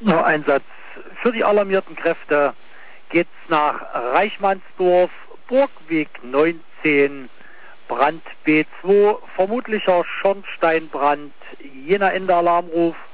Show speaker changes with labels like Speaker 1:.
Speaker 1: Einsatz für die alarmierten Kräfte geht's nach Reichmannsdorf, Burgweg 19, Brand B2, vermutlicher Schornsteinbrand, jener Ende Alarmruf